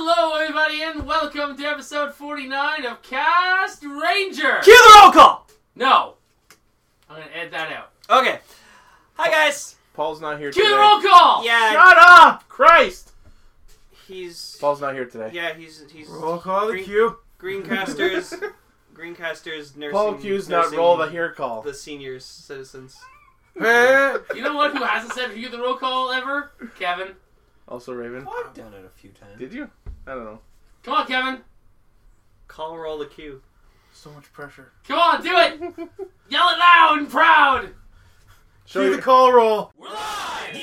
Hello, everybody, and welcome to episode 49 of Cast Ranger. Cue the roll call! No. I'm going to edit that out. Okay. Hi, guys. Paul's not here Cue today. the roll call! Yeah. Shut up! Christ! Paul's not here today. Yeah, he's Roll call the cue. Greencasters nursing. Paul Q's not roll the here call. The senior citizens. Hey. You know what? Who hasn't said cue the roll call ever? Kevin. Also Raven. I've done it a few times. Did you? I don't know. Come on, Kevin. Call roll the cue. So much pressure. Come on, do it. Yell it loud and proud. Cue the call roll. We're live.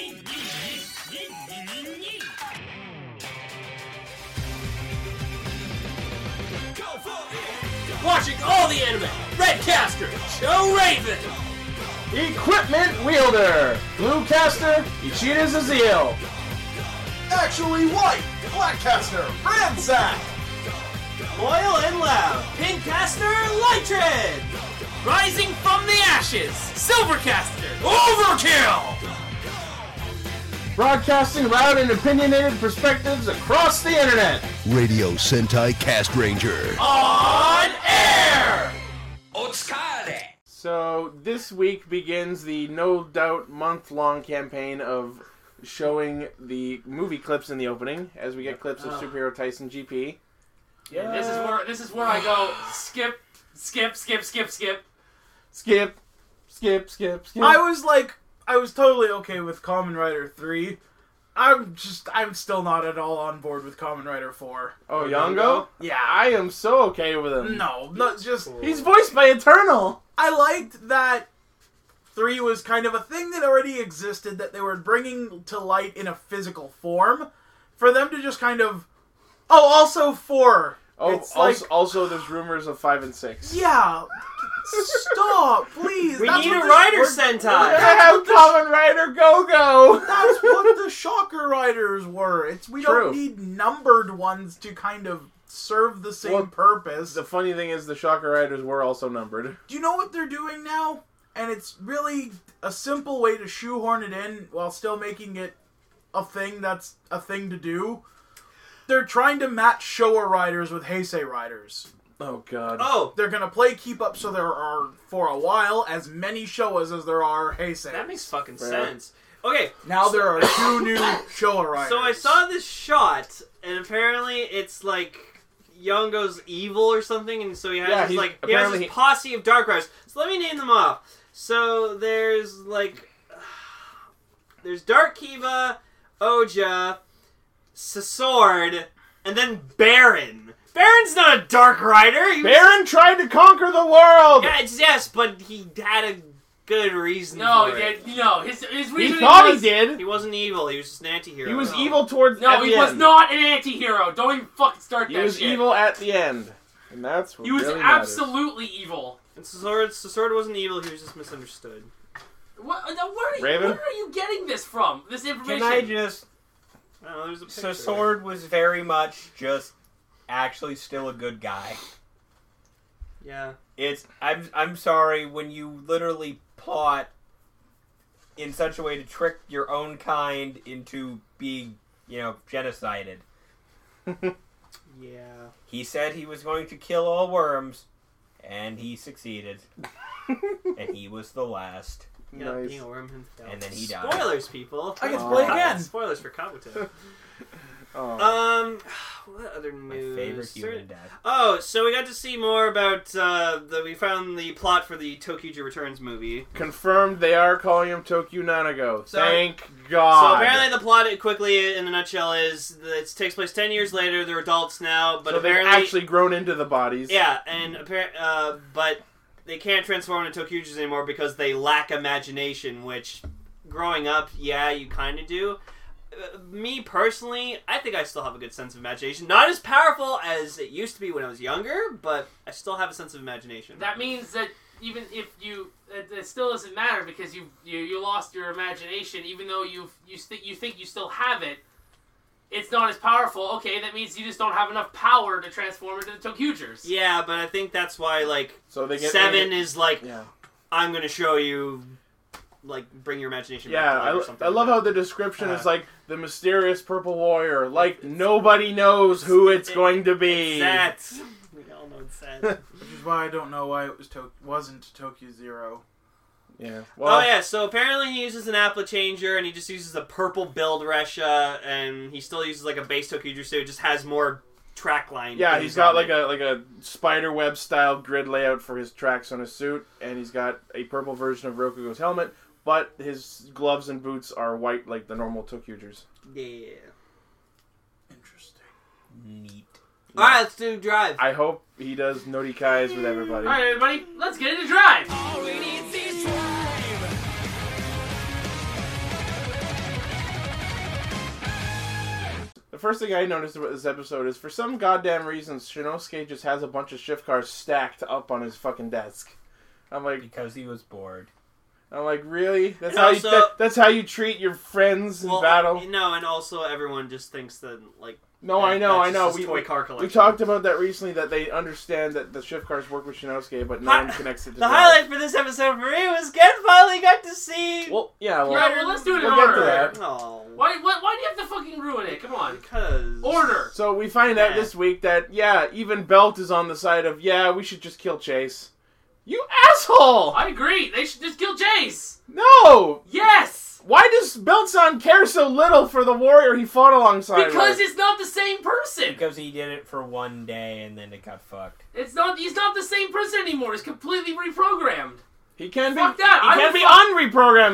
Watching all the anime. Redcaster. Joe Raven. Equipment wielder. Bluecaster. Ichida Zazil. Actually white. Blackcaster. Ransack. Loyal and loud. Pinkcaster. Lightred. Rising from the ashes. Silvercaster. Overkill. Broadcasting loud and opinionated perspectives across the internet. Radio Sentai Cast Ranger. On air. So this week begins the no doubt month-long campaign of showing the movie clips in the opening as we get clips of Superhero Tyson GP. Yeah. This is where I go skip. Skip. I was totally okay with Kamen Rider 3. I'm still not at all on board with Kamen Rider 4. Oh, Yongo? Yeah. I am so okay with him. No, not just... He's voiced by Eternal. I liked that 3 was kind of a thing that already existed that they were bringing to light in a physical form. For them to just kind of... Oh, also 4. Oh, It's also there's rumors of 5 and 6. Yeah. Stop, please. We That's need what a this- Rider we're- Sentai. I have Kamen Rider Go-Go! That's what the Shocker Riders were. We True. don't need numbered ones to kind of serve the same purpose. The funny thing is the Shocker Riders were also numbered. Do you know what they're doing now? And it's really a simple way to shoehorn it in while still making it a thing that's a thing to do. They're trying to match Showa Riders with Heisei Riders. Oh, God. Oh, They're going to play keep up so there are, for a while, as many Showas as there are Heisei. that makes fucking Fair. sense. Okay, Now there are 2 new Showa Riders. so I saw this shot, and apparently it's like Yongo's evil or something, and so he has apparently his posse of Dark Riders. So let me name them off. So there's Dark Kiva, Oja, Sword, and then Baron. Baron's not a Dark Rider. Baron tried to conquer the world! Yes, but he had a good reason No, for it. his He reasoning thought was... he did. He wasn't evil. He was just an anti-hero. He was No. evil towards No, at he the was end. not an anti-hero. Don't even fucking start He that was shit. evil at the end. And that's what He was really matters. absolutely evil. And Sword wasn't evil. He was just misunderstood. Raven? Where are you getting this from? This information? Can I just... Oh, there's a picture. So Sword was very much just actually still a good guy. Yeah. I'm sorry, when you literally plot in such a way to trick your own kind into being, genocided. Yeah. He said he was going to kill all worms, and he succeeded. And he was the last. Yeah, Nice. being a worm himself. And then he died. Spoilers, people. I get to play again. Spoilers for Kabuto. Oh. What other My news? favorite human death. Oh, so we got to see more about we found the plot for the Tokyuja Returns movie. Confirmed they are calling him Tokyo Nanago. So- Thank God. So apparently the plot, quickly in a nutshell, is that it takes place 10 years later. They're adults now, but so they've apparently actually grown into the bodies. yeah, and but they can't transform into Tokyujas anymore because they lack imagination. Which, growing up, yeah, you kind of do. Me personally, I think I still have a good sense of imagination. Not as powerful as it used to be when I was younger, but I still have a sense of imagination. That means that even if it still doesn't matter because you lost your imagination, even though you think you still have it. It's not as powerful. Okay, that means you just don't have enough power to transform into the Tokyujers. Yeah, but I think that's why So they get 7 is like, Yeah. I'm going to show you like bring your imagination Yeah, back to life or something. I love like how the description is like the mysterious purple warrior. Like nobody knows who it's going to be. that. We all know it's that. Which is why I don't know why it wasn't Tokyo Zero. Yeah. Well, Oh yeah, so apparently he uses an Applet changer, and he just uses a purple build Resha, and he still uses like a base Tokyo suit. It just has more track line. Yeah, things he's got on like a spider web style grid layout for his tracks on his suit, and he's got a purple version of Rokugo's helmet, but his gloves and boots are white like the normal Tokyugers. Yeah. Interesting. Neat. All right, let's do drive. I hope he does Noti Kais with everybody. All right, everybody, let's get into drive. The first thing I noticed about this episode is, for some goddamn reason, Shinosuke just has a bunch of shift cars stacked up on his fucking desk. I'm like, Because he was bored. really? That's And how also- that's how you treat your friends in battle? No, and also everyone just thinks that like. No, I know. that's just his toy car We collection. talked about that recently, that they understand that the shift cars work with Shinosuke, but no one connects it to The Drive. highlight for this episode for me was Gen finally got to see. Well, yeah, well, Yeah, well, let's do it in we'll get order. to that. Oh, Why do you have to fucking ruin it? Come on. because Order. So we find out this week that, even Belt is on the side of, we should just kill Chase. You asshole! I agree. They should just kill Chase. No! Yes. Why does Belt-san care so little for the warrior he fought alongside Because with? it's not the same person. Because he did it for one day and then it got fucked. It's not. He's not the same person anymore. He's completely reprogrammed. He can Fuck be, that. he I can would be fuck- unreprogrammed then.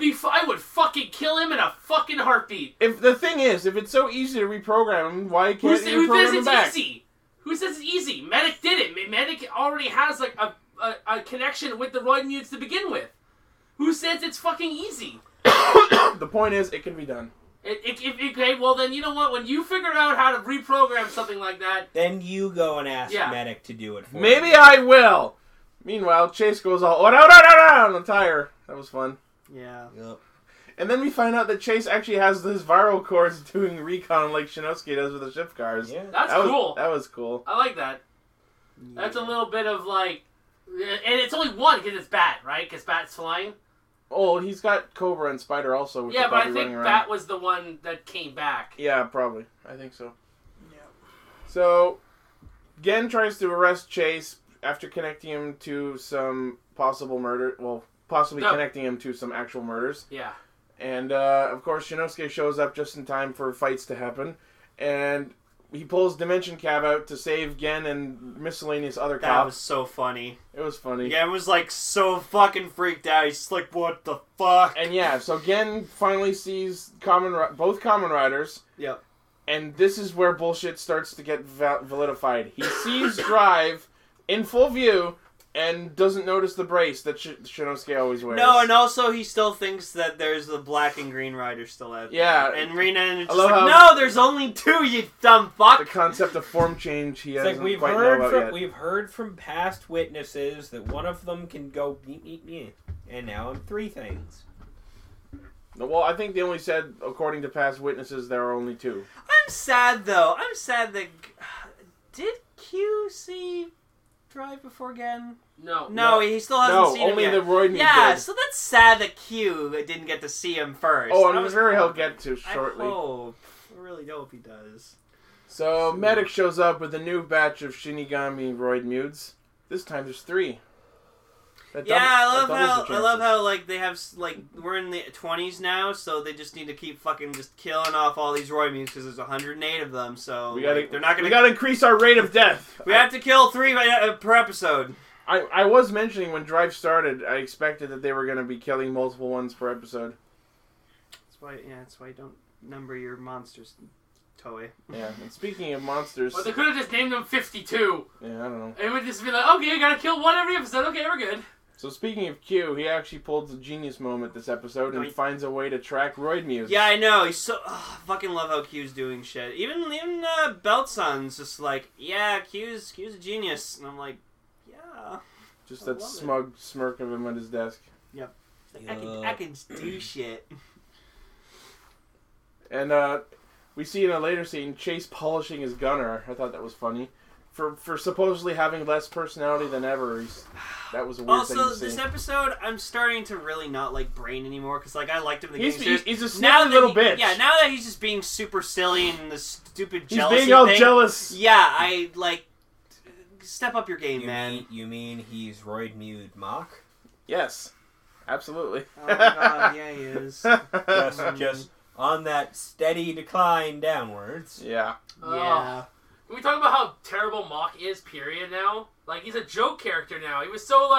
I would fucking kill him in a fucking heartbeat. If the thing is, if it's so easy to reprogram him, why Who can't says you program him it's back? easy? Who says it's easy? Medic did it. Medic already has like a connection with the Roid mutants to begin with. Who says it's fucking easy? The point is, it can be done. Okay, well then you know what? When you figure out how to reprogram something like that, Then you go and ask Yeah. Medic to do it for Maybe you. I will. Meanwhile, Chase goes all on the tire. That was fun. yeah. Yep. And then we find out that Chase actually has his viral cords doing recon like Shinosuke does with the shift cars. Yeah. that's That was cool. That was cool. I like that. That's a little bit of like, and it's only one because it's Bat, right? Because Bat's flying. Oh, he's got Cobra and Spider also, which Yeah, are but I probably think running Bat around. was the one that came back. Yeah, probably. I think so. Yeah. So, Gen tries to arrest Chase after connecting him to some possible murder. Well, possibly No. connecting him to some actual murders. Yeah. And, of course, Shinosuke shows up just in time for fights to happen. And he pulls Dimension Cab out to save Gen and miscellaneous other That cops. was so funny. It was funny. Gen was like so fucking freaked out. He's like, "What the fuck?" And yeah, so Gen finally sees both Kamen Riders. Yep. And this is where bullshit starts to get validified. He sees Drive in full view and doesn't notice the brace that Shinosuke always wears. No, and also he still thinks that there's the black and green rider still out there. Yeah. And Rina is just love like, how- "No, there's only two, you dumb The fuck." concept of form change he It's hasn't like quite know about yet. we've heard from past witnesses that one of them can go and now I'm three things. Well, I think they only said, according to past witnesses, there are only two. I'm sad though. I'm sad that did Q see Drive before Gen? No. No, he still hasn't No, seen him only yet. the Roid Yeah, did. so that's sad that Q didn't get to see him first. Oh, I I'm was sure he'll hoping- get to shortly. I really hope he does. So, Medic shows up with a new batch of Shinigami Roid Mutes. This time there's 3. That Yeah, doubles the I love chances. how like they have like we're in the 20s now, so they just need to keep fucking just killing off all these Roid mutants because there's 108 of them. So they're not gonna. We gotta increase our rate of death. We have to kill 3 per episode. I was mentioning when Drive started, I expected that they were gonna be killing multiple ones per episode. That's why you don't number your monsters, Toei. Yeah. And speaking of monsters, But they could have just named them 52. yeah, I don't know. It would just be like, okay, I gotta kill one every episode. Okay, we're good. So speaking of Q, he actually pulls a genius moment this episode and finds a way to track Roid Mutes. Yeah, I know. He's so fucking love how Q's doing shit. Even Belt-san's just like, yeah, Q's a genius, and I'm like, yeah. Just I that love it. smug smirk of him at his desk. Like, I can do shit. And we see in a later scene Chase polishing his gunner. I thought that was funny. for supposedly having less personality than ever, that was a weird thing to Also, say. this episode, I'm starting to really not like Brain anymore because like I liked him in the He's beginning. a Now snippy that little he- bitch. Yeah, now that he's just being super silly and the stupid He's jealousy being all thing, jealous. Yeah, I like step up your game, You man. mean, you mean he's Royd Mewed Mock? Yes, absolutely. Oh my god, yeah, he is. Just on that steady decline downwards. Yeah. Yeah. Can we talk about how terrible Mock is, period, now? Like, he's a joke character now. He was so,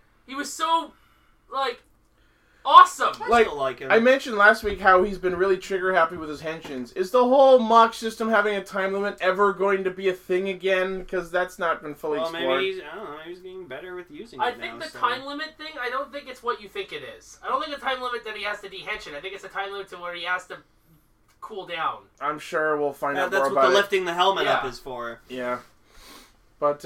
awesome. I still like him. I mentioned last week how he's been really trigger happy with his henchins. Is the whole mock system having a time limit ever going to be a thing again? Because that's not been fully well, explored. maybe I don't know. He's getting better with using it I now. think the so. time limit thing, I don't think it's what you think it is. I don't think a time limit that he has to dehension. I think it's a time limit to where he has to cool down. I'm sure we'll find out That's more what about the it. lifting the helmet up Yeah. is for. Yeah. But,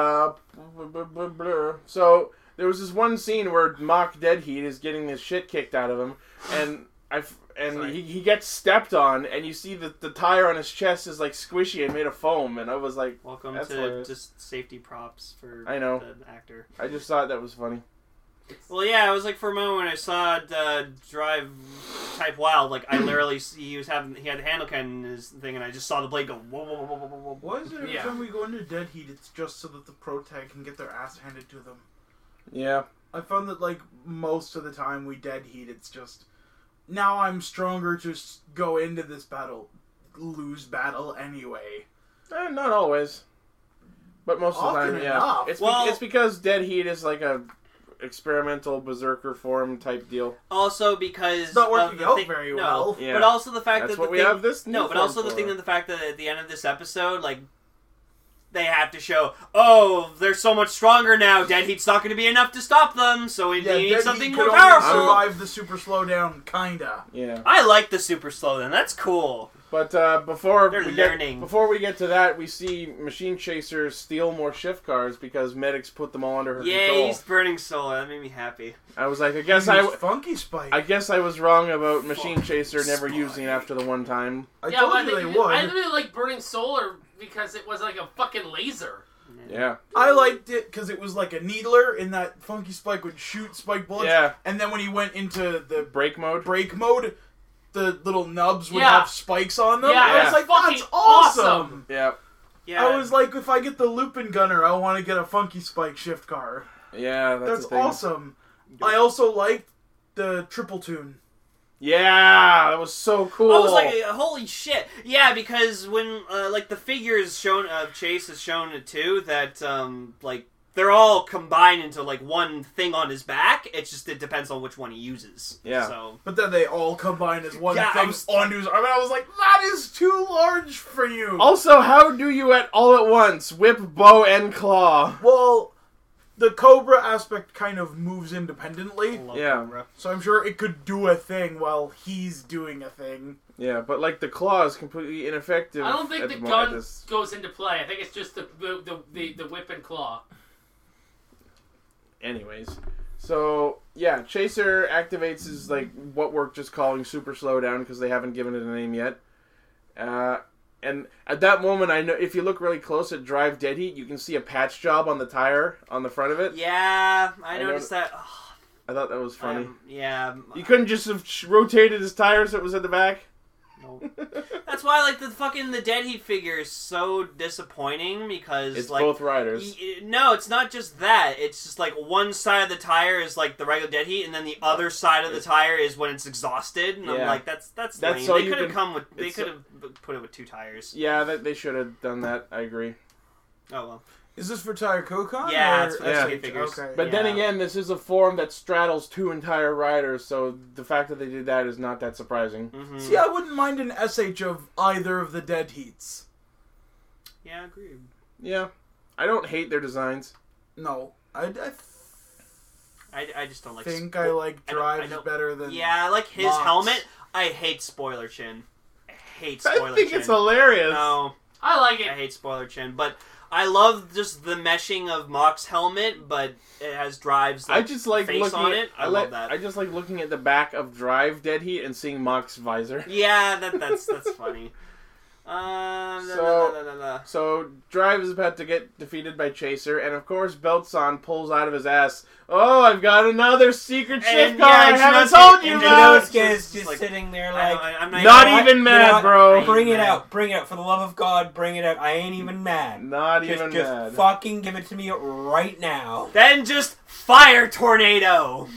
so, there was this one scene where Mock Dead Heat is getting this shit kicked out of him, and Sorry. he gets stepped on, and you see that the tire on his chest is, like, squishy and made of foam, and I was like, Welcome That's to hilarious. just safety props for I know. the actor. I just thought that was funny. Well, yeah, I was like for a moment when I saw Drive Type Wild, like I literally he had the handle cannon in his thing, and I just saw the blade go whoa whoa whoa whoa whoa whoa. Why is it every Yeah. time we go into Dead Heat, it's just so that the pro tag can get their ass handed to them? Yeah. I found that, like, most of the time we Dead Heat, it's just, now I'm stronger to go into this battle, lose battle anyway. Not always. But most of the Often time, yeah. enough. It's because Dead Heat is like a experimental berserker form type deal. Also because It's not of working the out thing, very no, well. Yeah. but also the fact That's that what the we thing, have this new no, but form also the for. thing that the fact that at the end of this episode, like they have to show, oh, they're so much stronger now. Dead Heat's not going to be enough to stop them, so we need Dead something Heat more could only powerful. survive the super slowdown, kinda. Yeah. I like the super slow. Then that's cool. But before They're we learning. get to that, we see Machine Chaser steal more shift cars because medics put them all under her Yay, control. he's burning solar. That made me happy. I was like, I Use Funky Spike. I guess I was wrong about Machine Chaser never using it after the one time. I Yeah, told but you I they think I would. really like Burning Solar because it was like a fucking laser. Yeah. I liked it because it was like a needler in that Funky Spike would shoot spike bullets. Yeah. And then when he went into the Break mode. break mode, the little nubs would Yeah. have spikes on them. Yeah, I was yeah. like, Fucking that's awesome. Yeah. Yeah, I was like, if I get the Lupin Gunner, I want to get a Funky Spike shift car. Yeah, that's That's the thing. awesome. I also liked the triple tune. Yeah, that was so cool. I was like, holy shit. Yeah, because when, like, the figures shown of Chase has shown it too, that, like, they're all combined into, like, one thing on his back. It's just, it depends on which one he uses. Yeah. So, But then they all combined as one Yeah, thing I was- onto his arm. And I was like, that is too large for you. Also, how do you all at once whip bow and claw? Well, the Cobra aspect kind of moves independently. love Yeah. Cobra. So I'm sure it could do a thing while he's doing a thing. Yeah, but like the claw is completely ineffective. I don't think at the mo- gun at this- goes into play. I think it's just the whip and claw. Anyways, so yeah, Chaser activates his like what we're just calling super slowdown because they haven't given it a name yet. And at that moment, I know if you look really close at Drive Dead Heat, you can see a patch job on the tire on the front of it. Yeah, I I noticed that. I thought that was funny. Yeah. You couldn't just have rotated his tire so it was at the back. No. That's why, like, the Dead Heat figure is so disappointing because, It's like, both riders. No, it's not just that. It's just like one side of the tire is like the regular Dead Heat, and then the other side of the tire is when it's exhausted. And I'm Yeah. like, that's lame. so They you could have can- come with. They it's could have put it with two tires. Yeah, they should have done that. I agree. Oh well. Is this for Tire Kokon? Yeah, or it's for Yeah. SK figures. Okay. But then Yeah. again, this is a form that straddles two entire riders, so the fact that they did that is not that surprising. Mm-hmm. See, I wouldn't mind an SH of either of the Dead Heats. Yeah, agreed. Yeah, I don't hate their designs. No, I I just don't like. think I like I don't- Drives I don't- better than... Yeah, I like his Mox. helmet. I hate Spoiler Chin. I hate Spoiler I think Chin. it's hilarious. No. I like it. I hate Spoiler Chin, but I love just the meshing of Mock's helmet, but it has Drive's I just like face looking on at, it. I love that. I just like looking at the back of Drive Dead Heat and seeing Mock's visor. Yeah, that's funny. So Drive is about to get defeated by Chaser, and of course Beltson pulls out of his ass, "Oh, I've got another secret shift car I haven't told you about!" Inosuke is just sitting there like... I'm not even mad, bro. Bring it out. Bring it out. For the love of God, bring it out. I ain't even mad. Just mad. Fucking give it to me right now. Then just fire tornado.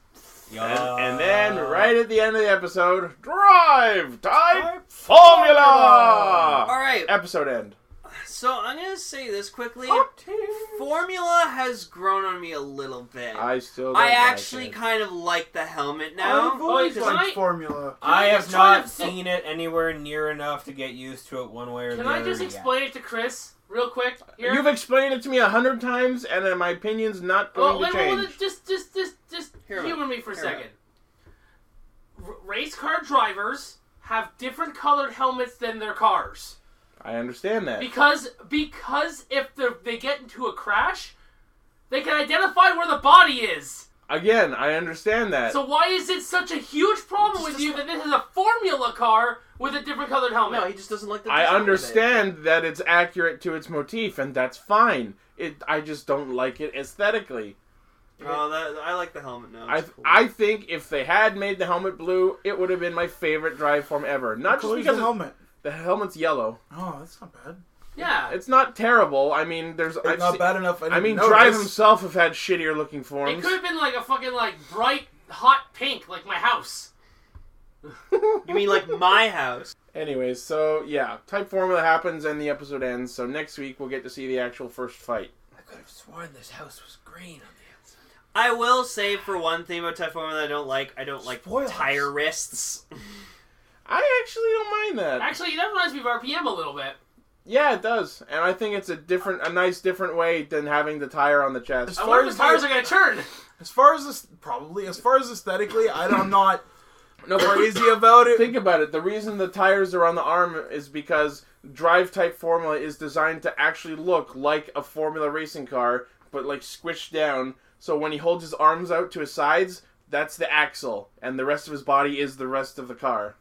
And then, right at the end of the episode, Drive Type Formula! Alright. Episode end. So, I'm going to say this quickly. Formula has grown on me a little bit. I actually kind of like the helmet now. I've always liked Formula. I have not seen it anywhere near enough to get used to it one way or the other. Can I just explain it to Chris real quick? Here? You've explained it to me 100 times, and my opinion's not going to change. Just humor me for a second. Race car drivers have different colored helmets than their cars. I understand that. Because if they get into a crash, they can identify where the body is. Again, I understand that. So why is it such a huge problem with you that this is a Formula car with a different colored helmet? No, he just doesn't like the I understand that it's accurate to its motif, and that's fine. I just don't like it aesthetically. Oh, I like the helmet now. I think if they had made the helmet blue, it would have been my favorite drive form ever. Not just because the helmet. The helmet's yellow. Oh, that's not bad. Yeah, it's not terrible. I mean, it's not bad enough. I mean, Drive himself have had shittier looking forms. It could have been like a fucking bright hot pink, like my house. You mean like my house? Anyways, so yeah, Type Formula happens and the episode ends. So next week we'll get to see the actual first fight. I could have sworn this house was green on the outside. I will say for one thing about Type Formula I don't like Spoilers. tire wrists. I actually don't mind that. Actually, that reminds me of RPM a little bit. Yeah, it does, and I think it's a nice different way than having the tire on the chest. I wonder if the tires are going to turn. As far as aesthetically, I'm not crazy about it. Think about it. The reason the tires are on the arm is because Drive Type Formula is designed to actually look like a Formula racing car, but squished down. So when he holds his arms out to his sides, that's the axle, and the rest of his body is the rest of the car.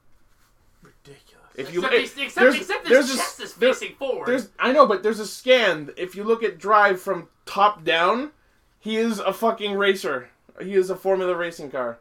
Ridiculous. Except his chest is facing forward. I know, but there's a scan. If you look at Drive from top down, he is a fucking racer. He is a Formula racing car.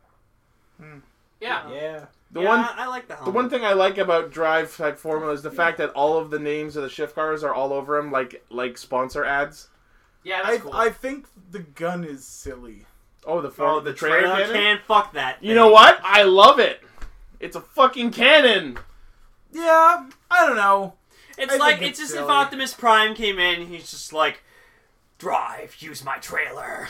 Yeah. I like the helmet. The one thing I like about Drive Type Formula is the fact that all of the names of the shift cars are all over him, like sponsor ads. Yeah, that's cool. I think the gun is silly. Oh, the trailer cannon? Fuck that thing. You know what? I love it. It's a fucking cannon. Yeah, I don't know. It's just silly. If Optimus Prime came in, he's just like, Drive, use my trailer.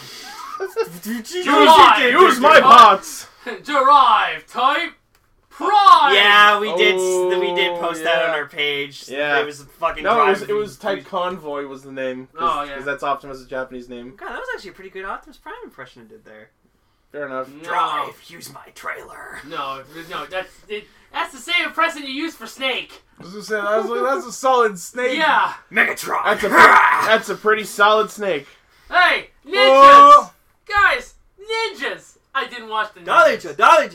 Use my bots. Drive Type Prime. Yeah, we did post that on our page. Yeah, it was fucking. No, it was Type Convoy was the name. Oh yeah, because that's Optimus' Japanese name. God, that was actually a pretty good Optimus Prime impression I did there. Fair enough. No. Drive, use my trailer. No, that's the same impression you use for Snake. I was gonna say that's a solid Snake. Yeah, Megatron. That's a pretty solid Snake. Hey, ninjas, guys, ninjas. I didn't watch the ninjas. Dodge.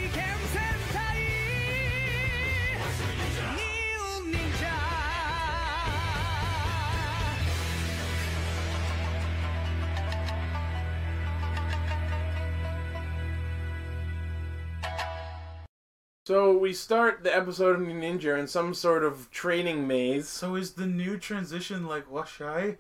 So we start the episode of Ninja in some sort of training maze. So is the new transition like Washai?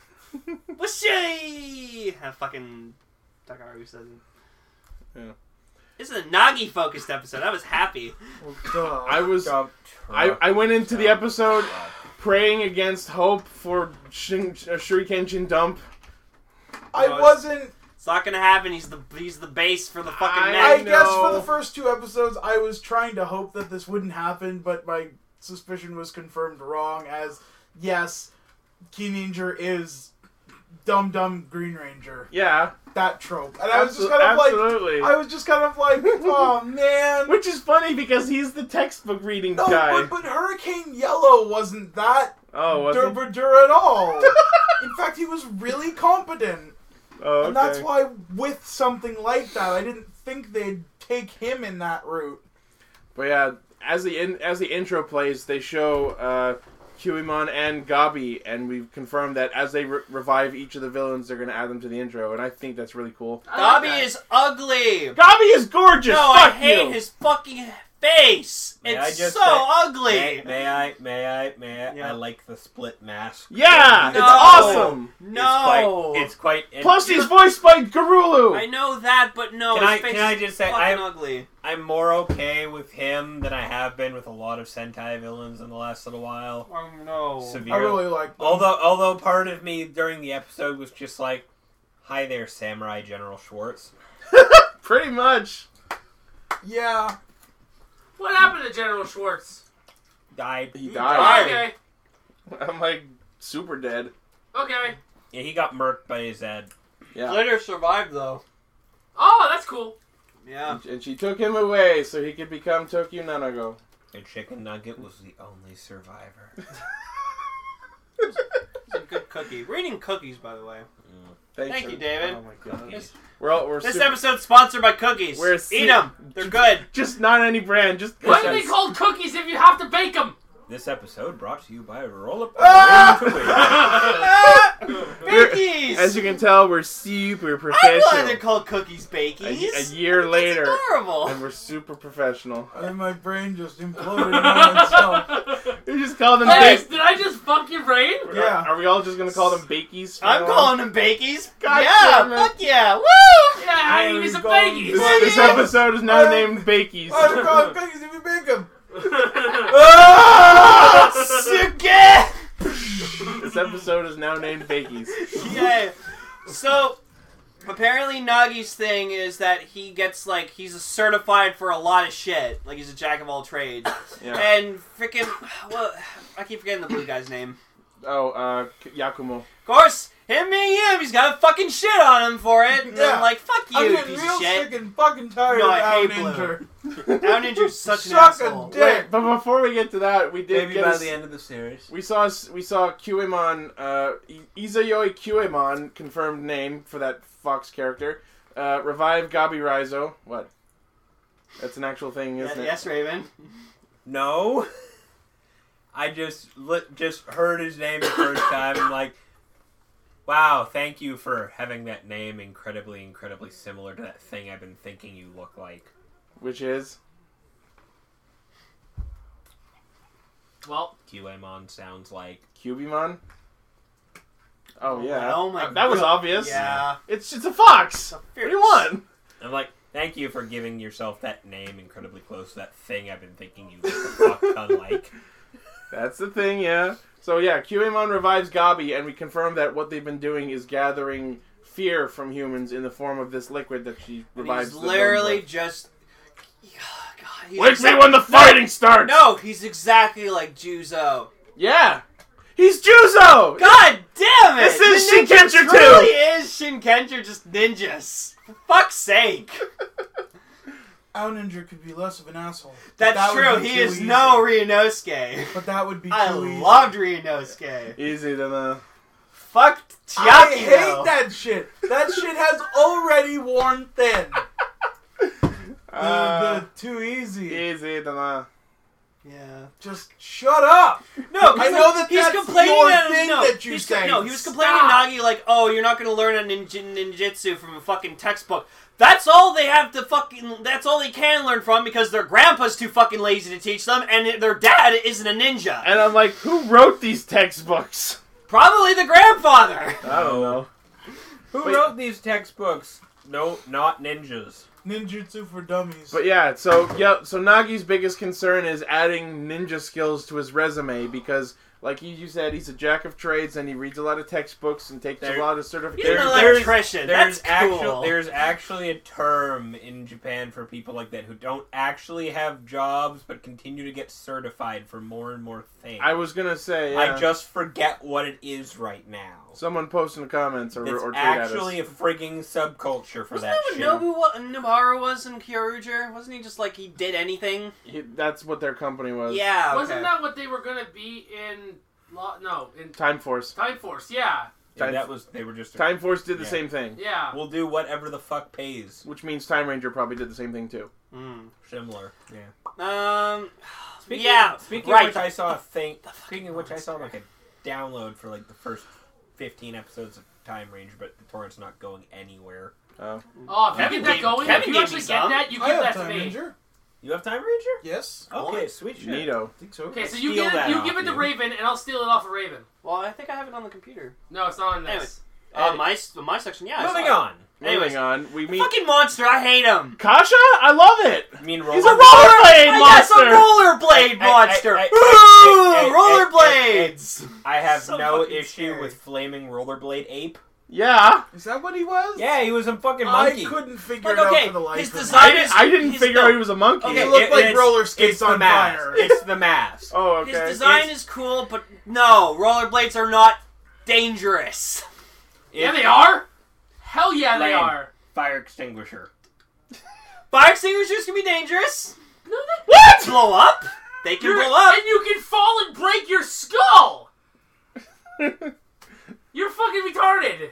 Washai! How fucking Takaru says it. Yeah. This is a Nagi focused episode. I was happy. Well, I went into the episode praying against hope for Shuriken Shindump. I wasn't. It's not gonna happen. He's the base for the fucking I neck. guess for the first two episodes, I was trying to hope that this wouldn't happen, but my suspicion was confirmed wrong. As yes, Key Ninja is dumb Green Ranger. Yeah, that trope. And I was just kind of like, oh man. Which is funny because he's the textbook reading guy. But Hurricane Yellow wasn't that Durbadur at all. In fact, he was really competent. Oh, okay. And that's why, with something like that, I didn't think they'd take him in that route. But yeah, as the intro plays, they show Huemon and Gabi, and we've confirmed that as they revive each of the villains, they're going to add them to the intro, and I think that's really cool. Gabi is ugly. Gabi is gorgeous. No, Fuck I hate you. his fucking face. It's so ugly. May I? Yeah. I like the split mask. Yeah, No. it's awesome. No. It's quite. Plus, he's voiced by Garulu. I know that, but no, Can his face I is just say, fucking ugly. I'm more okay with him than I have been with a lot of Sentai villains in the last little while. Oh no. Severe. I really like them. Although part of me during the episode was just like, "Hi there, Samurai General Schwartz." Pretty much. Yeah. What happened to General Schwartz? Died. He died. Okay. I'm like super dead. Okay. Yeah, he got murked by his dad. Yeah. Glitter survived though. Oh, that's cool. Yeah. And she took him away so he could become Tokyo Nanago. And Chicken Nugget was the only survivor. It's a good cookie. We're eating cookies, by the way. Thank you, David. Oh my god. This We're episode's sponsored by cookies. Eat them. They're good. Just not any brand. Just Why are they called cookies if you have to bake them? This episode brought to you by Roll Up. Bakies! As you can tell, we're super I'm professional. glad they're called cookies bakies. A year later, That's adorable. and we're super professional. And my brain just imploded on itself. You just call them Hey, bake. did I just fuck your brain? Yeah. Are we all just gonna call them bakies? I'm calling them bakies. God yeah, damn it. fuck yeah. Woo! Yeah, I There need me we some go. baggies. This episode is now named Bakies. I would call them cookies if you bake them. Ah, Suge! This episode is now named Bakies. Yeah. So, apparently Nagi's thing is that he gets, like, he's certified for a lot of shit. Like, he's a jack of all trades. Yeah. And freaking, well, I keep forgetting the blue guy's name. Oh, Yakumo. Of course, him being him, he's got a fucking shit on him for it. And Yeah. I'm like, fuck I'm you, getting piece real of shit. sick and fucking tired No, of I Al hate Ninja. Al Ninja's such an Suck a asshole. dick. Wait, but before we get to that, we did Maybe get by a- the end of the series. We saw Kyuemon, Izayoi Kyuemon, confirmed name for that Fox character. Revive Gabi Raizo. What? That's an actual thing, isn't it? Yes, Raven. No. I just heard his name the first time. I'm like, wow, thank you for having that name incredibly, incredibly similar to that thing I've been thinking you look like. Which is? Well, QMon sounds like. Cubimon? Oh, yeah. Oh my That was God. obvious. Yeah. It's a fox! What do you want? I'm like, thank you for giving yourself that name incredibly close to that thing I've been thinking you look a fuck ton like. That's the thing, yeah. So, yeah, Kyuemon revives Gabi, and we confirm that what they've been doing is gathering fear from humans in the form of this liquid that she And revives. he's the literally villains just... God, he's with. Wake me when the fighting starts! No, he's exactly like Juzo. Yeah! He's Juzo! God damn it! This is The ninja Shinkencher truly 2! is Shinkencher, just ninjas. For fuck's sake. Al Ninja could be less of an asshole. But That's that would true, be he too is easy. no Ryunosuke. But that would be I too easy. loved Ryunosuke. Easy to know. Fuck I Chiaki, hate though. that shit. That shit has already worn thin. Too easy. Easy to know. Yeah. Just shut up. No, I know that he's that's complaining your that, thing no, that you he's say. No, he was complaining Stop. to Nagi like, oh, you're not going to learn a ninjutsu from a fucking textbook. That's all they have to fucking... That's all they can learn from because their grandpa's too fucking lazy to teach them and their dad isn't a ninja. And I'm like, who wrote these textbooks? Probably the grandfather. I don't know. Who Wait. wrote these textbooks? No, not ninjas. Ninjutsu for dummies. But yeah, so Nagi's biggest concern is adding ninja skills to his resume because, like you said, he's a jack of trades and he reads a lot of textbooks and takes a lot of He's an certifications. electrician. That's cool. There's actually a term in Japan for people like that who don't actually have jobs but continue to get certified for more and more things. I was gonna say, yeah. I just forget what it is right now. Someone post in the comments or It's tweet at actually us. a frigging subculture for Wasn't that that shit. what Nobuharu was in Kyoryuger? Wasn't he just like he did anything? That's what their company was. Yeah, okay. wasn't that what they were gonna be in? In Time Force. Time Force. Yeah, Yeah, that was they were just Time Force did the Yeah. same thing, yeah. We'll do whatever the fuck pays. which means Time Ranger probably did the same thing too. Mm. Similar. Yeah. Speaking Yeah, of which, right. I saw a thing. Speaking of which, I saw like a download for like the first 15 episodes of Time Ranger, but the torrent's not going anywhere. Oh, if you get that going, Kevin if you gave actually me get some. that, you I give have that to Time me. Ranger. You have Time Ranger? Yes. Okay, sweet shit. Neato. I think so. Okay, so you Steal give that it, you off give it to you. Raven, and I'll steal it off of Raven. Well, I think I have it on the computer. No, it's not on this. Anyways. Edit. My section, yeah. I Moving saw it. on. Anyways. Moving on, we meet Fucking monster, I hate him. Kasha. I love it. You mean He's a roller- rollerblade Yes, a monster. rollerblade monster. Ooh, rollerblades. I have So no fucking issue scary. with flaming rollerblade ape. Yeah, Is that what he was? Yeah, he was a fucking monkey. I couldn't figure Like, it okay, out for the life his of me. design I didn't He's figure no- out he was a monkey. Okay, He looked like it's- roller skates it's the on mask. fire. It's the mask. Oh, okay. His design is cool, but no, rollerblades are not dangerous. Yeah, they are. Hell yeah, they Lame. are. Fire extinguisher. Fire extinguishers can be dangerous. No, they What? Blow up. They can You're- blow up. and you can fall and break your skull. You're fucking retarded.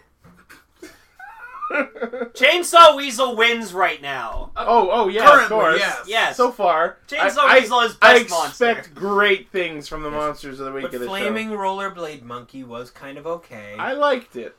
Chainsaw Weasel wins right now. Oh yeah, Currently, of course. yes. Yes. So far, Chainsaw I Weasel is I best monster. expect great things from the monsters of the week But of the flaming rollerblade monkey was kind of okay. show. I liked it.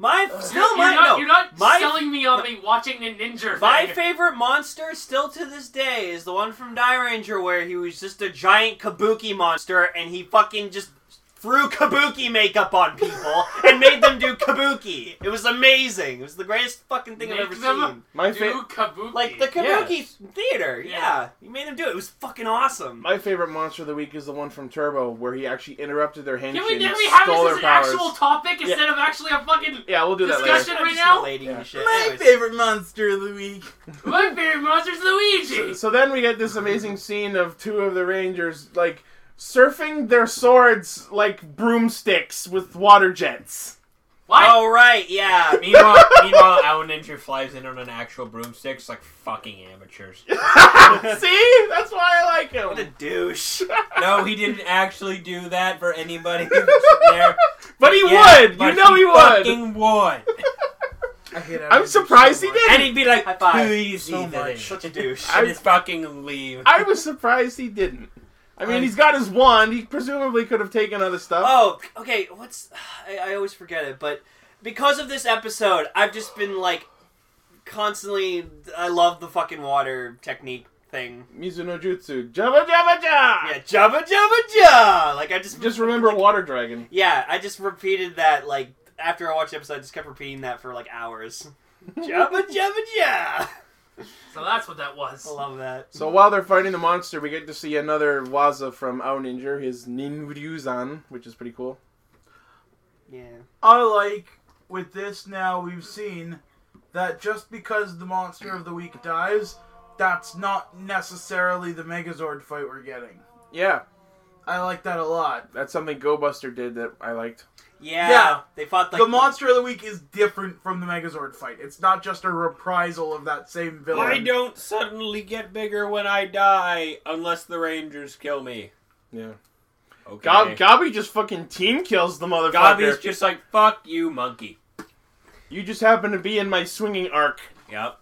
You're not my- selling me on me watching the ninja My thing. favorite monster, still to this day, is the one from Die Ranger where he was just a giant kabuki monster and he fucking just threw kabuki makeup on people and made them do kabuki. It was amazing. It was the greatest fucking thing I've Make ever them seen. My Do favorite. kabuki. Like the kabuki theater, Yeah. yeah. He made them do it. It was fucking awesome. My favorite monster of the week is the one from Turbo, where he actually interrupted their henshin, Can we have stole this their as an powers. actual topic instead of actually a fucking Yeah, we'll do that discussion later. right now? Relating Yeah. to shit. My Anyways. favorite monster of the week. My favorite monster's Luigi. So then we get this amazing scene of two of the Rangers, like, surfing their swords like broomsticks with water jets. What? Oh, right, yeah. Meanwhile, Owl Ninja flies in on an actual broomstick. It's like fucking amateurs. See? That's why I like What a him. douche. No, he didn't actually do that for anybody who's sitting there. But he Yeah, would! but You know he would! fucking would. I hate I'm surprised he And didn't! he'd be like, High five. please, So Ethan. much. Such a douche. And just fucking leave. I was surprised he didn't. I mean, he's got his wand. He presumably could have taken other stuff. Oh, okay. I always forget it, but because of this episode, I've just been like constantly. I love the fucking water technique thing. Mizuno Jutsu. Jabba Jabba Ja! Yeah, jabba jabba ja. Like I just remember like, Water Dragon. Yeah, I just repeated that like after I watched the episode. I just kept repeating that for like hours. Jabba jabba ja. So that's what that was. I love that. So while they're fighting the monster, we get to see another Waza from Ao Ninja, his Ninryuzan, which is pretty cool. Yeah. I like, with this now, we've seen that just because the monster of the week dies, that's not necessarily the Megazord fight we're getting. Yeah, I like that a lot. that's something Go Buster did that I liked. Yeah. They fought like The monster of the week is different from the Megazord fight. It's not just a reprisal of that same villain. I don't suddenly get bigger when I die unless the Rangers kill me. Yeah. Okay. Gabi just fucking team kills the motherfucker. Gabi's just like, fuck you, monkey. You just happen to be in my swinging arc. Yep.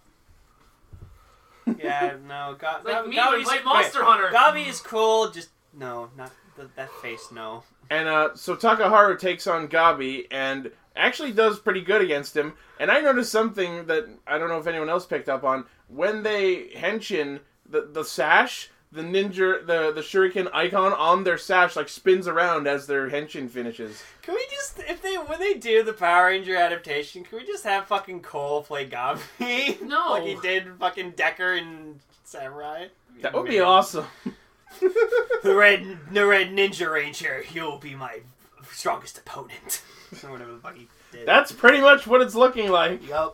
Yeah. No. Like me when I played Monster Hunter. Gabi is cool. Just no, not that face. No. And so Takaharu takes on Gabi and actually does pretty good against him. And I noticed something that I don't know if anyone else picked up on. When they henshin, the sash, the ninja, the shuriken icon on their sash like spins around as their henshin finishes. Can we just, when they do the Power Ranger adaptation, can we just have fucking Cole play Gabi? No. Like he did fucking Decker and Samurai? That would be awesome. The red Ninja Ranger, you'll be my strongest opponent. Or whatever the fuck he did. That's pretty much what it's looking like. Yup.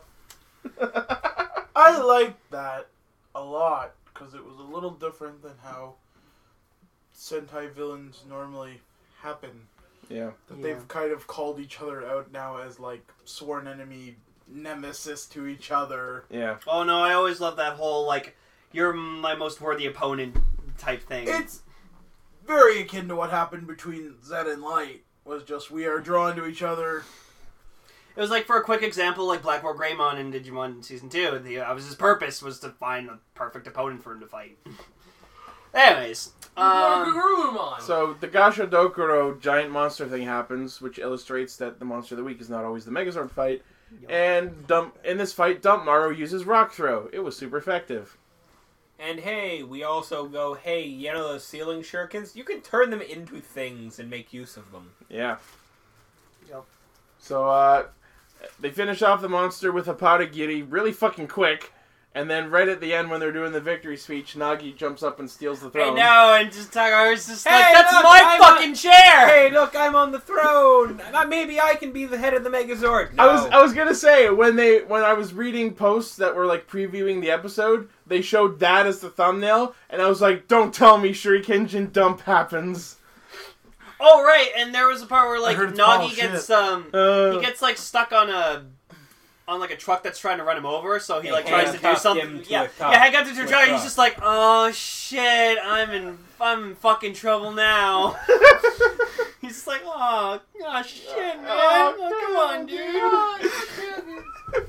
I liked that a lot, because it was a little different than how Sentai villains normally happen. Yeah. That they've kind of called each other out now as, like, sworn enemy nemesis to each other. Yeah. Oh no, I always love that whole, like, you're my most worthy opponent type thing. It's very akin to what happened between Zed and Light, was just we are drawn to each other. It was like, for a quick example, like Blackmore Greymon in Digimon Season 2. His purpose was to find the perfect opponent for him to fight. Anyways, Garurumon. So the Gasha Dokuro giant monster thing happens, which illustrates that the monster of the week is not always the Megazord fight. And in this fight, Dumpmaru uses Rock Throw. It was super effective. And hey, we also go, hey, you know those ceiling shurikens? You can turn them into things and make use of them. Yeah. Yep. So they finish off the monster with a Padagiri really fucking quick. And then right at the end when they're doing the victory speech, Nagi jumps up and steals the I throne. know, and just Tagara's just Hey, like, that's look, my fucking chair! Hey, look, I'm on the throne! Maybe I can be the head of the Megazord. No. I was gonna say when I was reading posts that were like previewing the episode, they showed that as the thumbnail, and I was like, "Don't tell me Shurikenjin dump happens." Oh, right, and there was a part where, like, I heard it's Nagi bullshit. gets, he gets, like, stuck on like a truck that's trying to run him over, so he, like, tries to do something. Yeah, I got to the truck, he's just like, oh, shit, I'm in fucking trouble now. He's just like, oh shit, man. Come on, dude.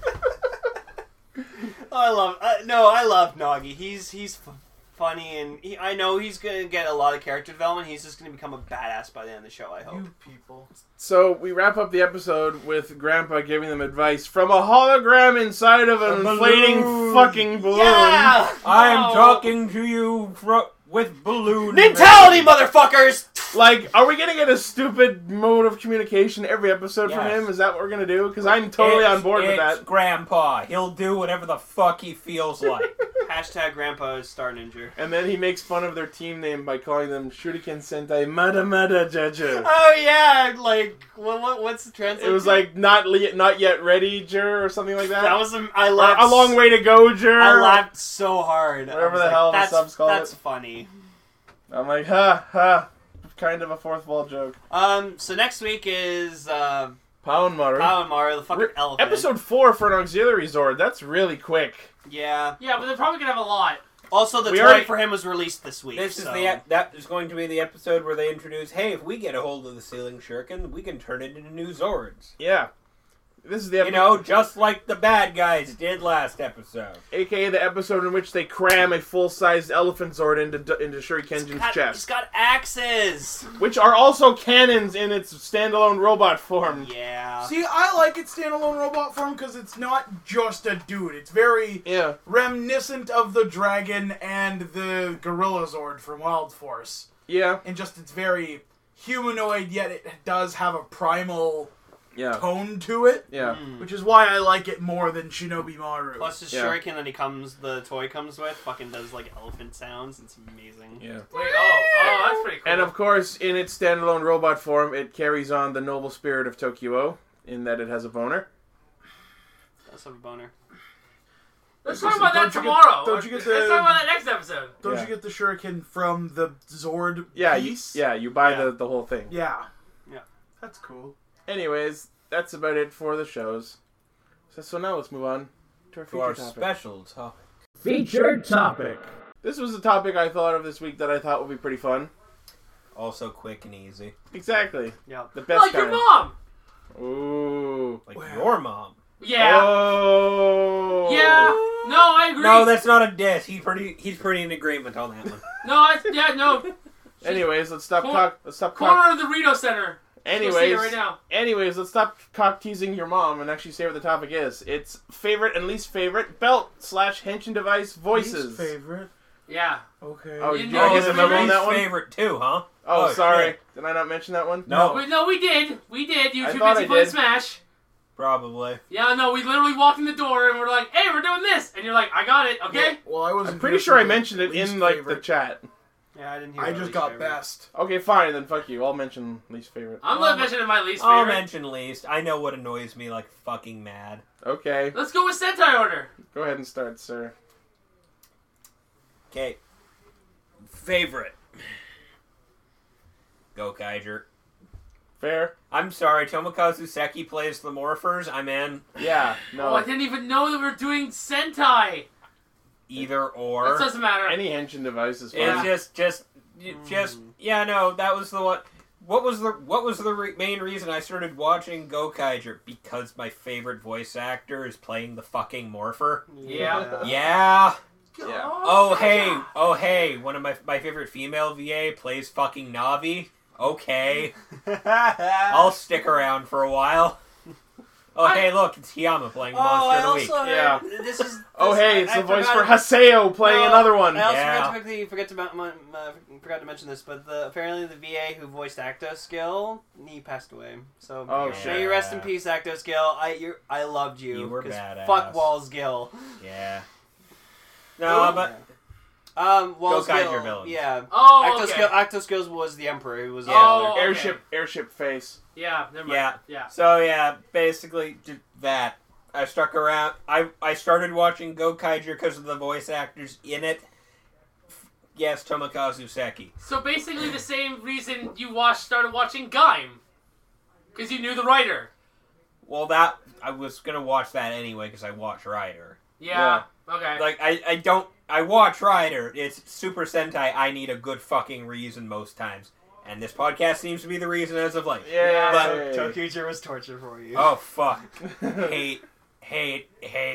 I love Nagi. He's funny, and I know he's gonna get a lot of character development. He's just gonna become a badass by the end of the show, I hope. You people. So we wrap up the episode with Grandpa giving them advice from a hologram inside of an inflating fucking balloon. Yeah! I'm talking to you with balloon. Mentality, motherfuckers! Like, are we gonna get a stupid mode of communication every episode from Yes. him? Is that what we're gonna do? Because I'm totally on board with that. Grandpa. He'll do whatever the fuck he feels like. Hashtag Grandpa is Star Ninja. And then he makes fun of their team name by calling them Shuriken Sentai Mada Mada Jaja. Oh yeah, like what's the translation? It was like not yet ready, Jur, or something like that. that was I laughed. A long way to go, Jur. I laughed so hard. Whatever I was the like, hell the that's, subs call That's it. funny. I'm like, ha, kind of a fourth wall joke. So next week is Pound Maru. Mario, the fucking elephant. Episode 4 for an auxiliary Zord. That's really quick. Yeah. Yeah, but they're probably gonna have a lot. Also, the We toy already- for him was released this week. This is so. that is going to be the episode where they introduce, hey, if we get a hold of the ceiling shuriken, we can turn it into new Zords. Yeah. This is the You episode, know, just like the bad guys did last episode. aka the episode in which they cram a full-sized elephant Zord into Shurikenjin's He's chest, got axes. which are also cannons in its standalone robot form. Yeah. See, I like its standalone robot form because it's not just a dude. It's very Yeah. reminiscent of the dragon and the Gorilla Zord from Wild Force. Yeah. And just it's very humanoid, yet it does have a primal Yeah. tone to it. Yeah. Which is why I like it more than Shinobi Maru. Plus the Yeah. shuriken that the toy comes with, fucking does like elephant sounds. It's amazing. Yeah. Wait, oh, that's pretty cool. And of course, in its standalone robot form, it carries on the noble spirit of Tokyo, in that it has a boner. That's a boner. Let's talk about that Don't you get- tomorrow. don't you get the- Let's talk about that next episode. Don't Yeah. you get the shuriken from the Zord Yeah, piece? you buy Yeah. the whole thing. Yeah. Yeah. That's cool. Anyways, that's about it for the shows. So now let's move on to our To feature our topic. special topic. Featured topic. This was a topic I thought of this week that I thought would be pretty fun. Also quick and easy. Exactly. Yeah. The best Like your kind. mom. Ooh. Like Well. your mom. Yeah. Oh. Yeah. No, I agree. No, that's not a diss. He's pretty in agreement on that one. No. Anyways, let's stop Corner cock. of the Rito Center. Go see it Anyways, right now. let's stop cock teasing your mom and actually say what the topic is. It's favorite and least favorite belt/henshin device voices. Least favorite. Yeah. Okay. Oh, You did know I get it's the your memo on least that one? favorite too, huh? Oh, sorry. shit. Did I not mention that one? No, We did. We did. You were I too thought busy I playing did. Smash. probably. Yeah, no, we literally walked in the door and we're like, hey, we're doing this. And you're like, I got it, okay? Well, I wasn't. I'm pretty here sure for I the mentioned it least in like the favorite. chat. Yeah, I didn't hear. I about just least got favorite. best. Okay, fine, then fuck you. I'll mention least favorite. I'm not mentioning my least I'll favorite. mention least. I know what annoys me like fucking mad. Okay, Let's go with Sentai order. go ahead and start, sir. Okay. Favorite. Go Kaiser. Fair? I'm sorry, Tomokazu Seki plays the Morphers. I'm in. Yeah, no. Oh, I didn't even know that we were doing Sentai. Either That or. doesn't matter. Any henshin device is fine. It's just yeah, no, that was the one. What was the main reason I started watching Gokaiger? Because my favorite voice actor is playing the fucking Morpher. Yeah. Yeah. Yeah. Oh hey, one of my favorite female VA plays fucking Navi. Okay, I'll stick around for a while. Oh hey, look, it's Hiyama playing the Monster of the Week. heard, Yeah. this is. Oh, this- hey, it's I the voice forgot- for Haseo playing No, another one. I also Yeah. forgot to mention this, but apparently the VA who voiced Actoskill, he passed away. So Oh, may you rest in peace, Actoskill. I loved you. You were 'cause badass. Fuck Walls Gill. Yeah. No, but Walls Go Kaiser Gill. villains. Yeah. Oh, okay. Actoskill was the Emperor. He was the Oh, elder. okay. Airship face. Yeah, never mind. Yeah. Yeah. So yeah, basically did that. I stuck around. I started watching Go Kaiser because of the voice actors in it. Yes, Tomokazu Seki. So basically the same reason you started watching Gaim. Because you knew the writer. Well, that I was gonna watch that anyway because I watch Rider. Yeah. Okay. Like I watch Rider. It's Super Sentai. I need a good fucking reason most times, and this podcast seems to be the reason as of late. Yeah. But- Tokuger was torture for you. Oh fuck! hate.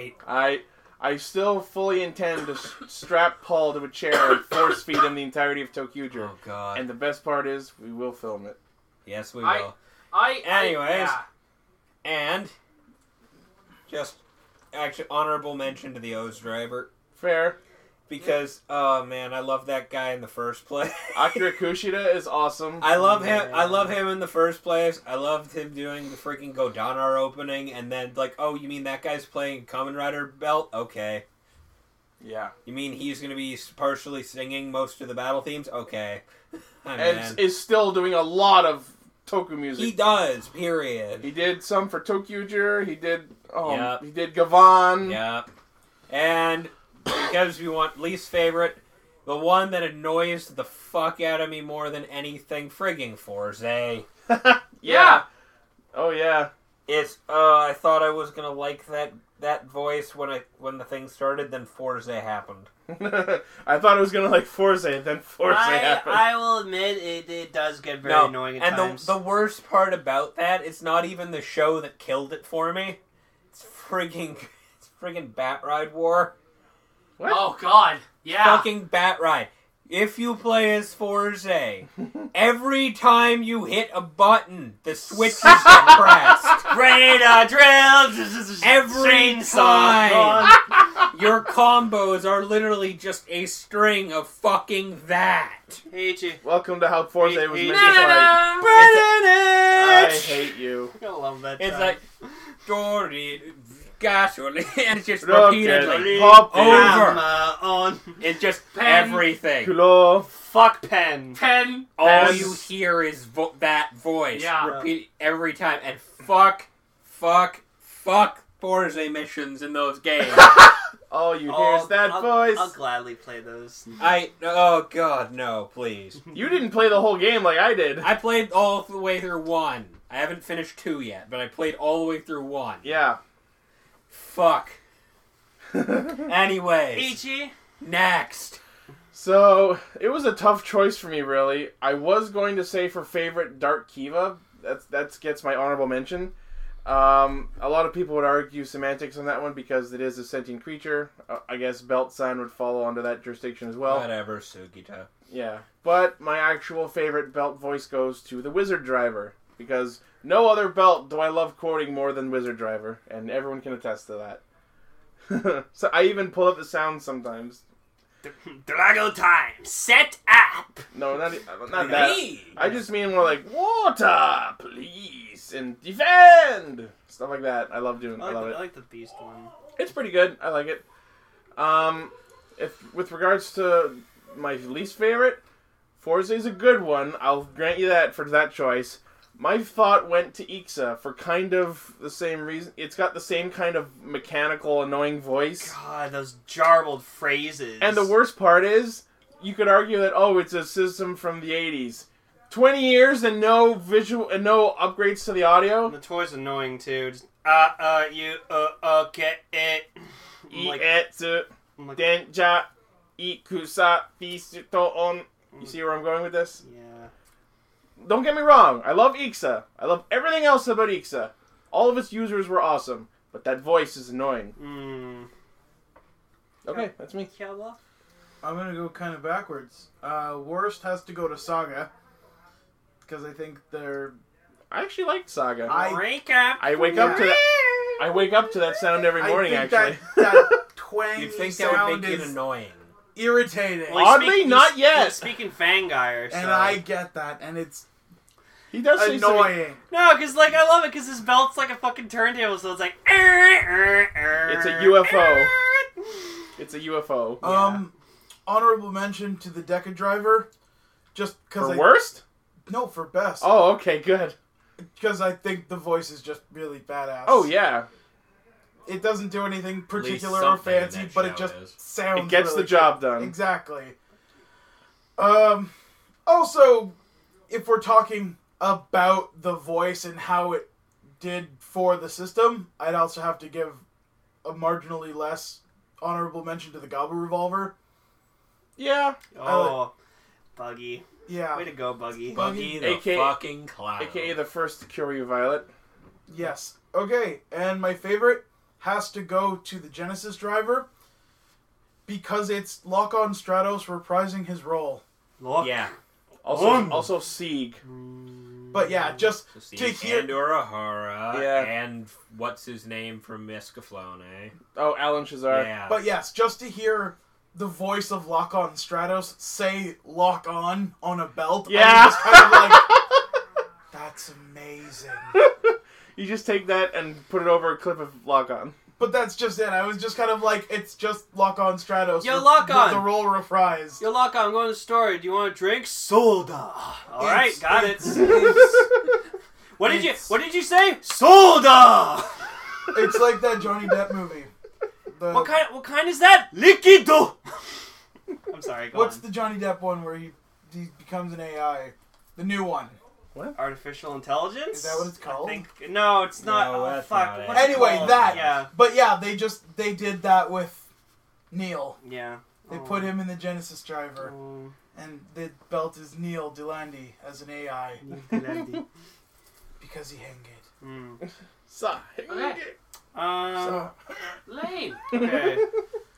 I still fully intend to strap Paul to a chair and force feed him the entirety of Tokuger. Oh god. And the best part is, we will film it. Yes, we will. Anyways. Yeah. And just actually honorable mention to the O's driver Fair. because oh man, I love that guy in the first place. Akira Kushida is awesome. I love him. I love him in the first place. I loved him doing the freaking Godanar opening, and then like, oh, you mean that guy's playing Kamen Rider belt? Okay. Yeah. You mean he's gonna be partially singing most of the battle themes? Okay. Hi, And man. is still doing a lot of Toku music. He does. Period. He did some for Tokuger. He did. Yep. He did Gavan. Yeah. And because we want least favorite, the one that annoys the fuck out of me more than anything, frigging Forze. Yeah. Oh yeah. It's I thought I was gonna like that voice when the thing started, then Forze happened. I thought it was gonna like Forza, then Forza happened. I will admit it does get very No, annoying at and times. the worst part about that, it's not even the show that killed it for me. It's frigging Bat Ride War. What? Oh God. Yeah. Fucking Bat Ride. If you play as Forze, every time you hit a button, the switches get pressed. Radar drill. Every time. Your combos are literally just a string of fucking that. Hate you. Welcome to how Forza was He- meant to fight. I hate you. I love that. It's time. like, Dory, gasoline, and it's just Rocket, repeatedly pop, over. on. It's just Pen. everything. Culo. Fuck pen. Pen. All Yes. you hear is that voice. Yeah. Repeat every time. And fuck Forza missions in those games. All you hear is that voice. I'll gladly play those. Oh god, no, please. You didn't play the whole game like I did. I played all the way through 1. I haven't finished 2 yet, but I played all the way through 1. Yeah. Fuck. Anyways, Ichi. next. So, it was a tough choice for me, really. I was going to say for favorite Dark Kiva. That gets my honorable mention. A lot of people would argue semantics on that one because it is a sentient creature. I guess Belt Sun would follow under that jurisdiction as well. Whatever, Sugita. Yeah. But my actual favorite Belt voice goes to the Wizard Driver. Because no other Belt do I love quoting more than Wizard Driver. And everyone can attest to that. So I even pull up the sound sometimes. Drago time. Set up. No, not that. I just mean more like water, please, and defend stuff like that. I love doing. I love I it. like the beast one. It's pretty good. I like it. If with regards to my least favorite, Forza is a good one. I'll grant you that for that choice. My thought went to Ixa for kind of the same reason. It's got the same kind of mechanical, annoying voice. God, those jarbled phrases. And the worst part is, you could argue that, oh, it's a system from the 80s. 20 years and no visual and no upgrades to the audio. The toy's annoying too. Just, okay, it. Like, Denja, ikusa, fisuto on. You see where I'm going with this? yeah. Don't get me wrong, I love Ixa. I love everything else about Ixa. All of its users were awesome, but that voice is annoying. Okay, that's me. Kiaba? I'm gonna go kind of backwards. Worst has to go to Saga because I think they're. I actually liked Saga. Recap. I wake up to that. I wake up to that sound every morning. I think Actually, that twangy You'd think that sound would make it is annoying. irritating, Well, Oddly, not yet. He's speaking Fangire, so. and I get that, and it's he does say something. annoying. No, because, like, I love it because his belt's like a fucking turntable, so it's like. It's a UFO. It's a UFO. Honorable mention to the Deca driver, just because For worst? No, for best. Oh, okay, good. Because I think the voice is just really badass. Oh yeah, It doesn't do anything particular or something in fancy, that but show it just is. sounds. it gets really the job good. done. Exactly. Also, if we're talking about the voice and how it did for the system, I'd also have to give a marginally less honorable mention to the Gobble Revolver. Yeah, Oh, Buggy. Yeah. Way to go, Buggy. Buggy the AKA fucking clown. aka the first Kyoryu Violet. Yes. Okay, and my favorite has to go to the Genesis driver because it's Lock-On Stratos reprising his role. Look. Yeah. Also Sieg. But yeah, just So to Steve hear... and Urahara Yeah. and what's his name from Miskaflone, eh? Oh, Alan Shazar. Yeah. But yes, just to hear the voice of Lock-On Stratos say Lock On a belt, Yeah. I'm just kind of like, that's amazing. You just take that and put it over a clip of Lock On. But that's just it. I was just kind of like, it's just Lock-On Stratos. Yo, with- Lock-On! with the role reprised. Yo, Lock, I'm going to the store. Do you want a drink? Soda. All right, It's- got it. What did it's- you say? Soda. It's like that Johnny Depp movie. What kind is that? Liquido. I'm sorry. What's on. the Johnny Depp one where he becomes an AI? The new one. Artificial intelligence? Is that what it's called? No, it's not. No, oh, that's fuck. not it. What's it Anyway, called? that. Yeah. But yeah, they did that with Neil. Yeah. They Oh. put him in the Genesis driver, Oh. and the belt is Neil Delandi as an AI Mm. because he hanged. Okay. So Lane. Okay.